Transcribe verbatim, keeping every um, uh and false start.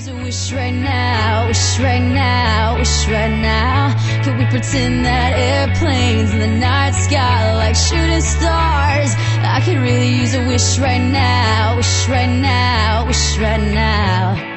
use a wish right now, wish right now, wish right now. Could we pretend that airplanes in the night sky like shooting stars? I could really use a wish right now, wish right now, wish right now.